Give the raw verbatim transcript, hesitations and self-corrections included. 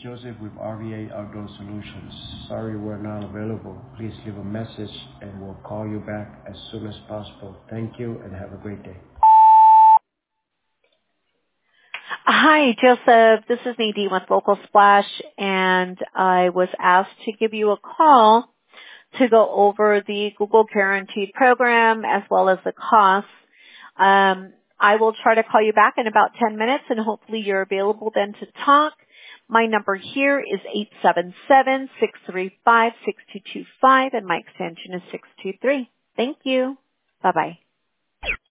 Joseph with R V A Outdoor Solutions. Sorry we're not available. Please leave a message and we'll call you back as soon as possible. Thank you and have a great day. Hi, Joseph. This is Nadine with Local Splash, and I was asked to give you a call to go over the Google Guaranteed program as well as the costs. Um, I will try to call you back in about ten minutes, and hopefully you're available then to talk. My number here is eight seven seven, six three five, six two two five, and my extension is six two three. Thank you. Bye-bye.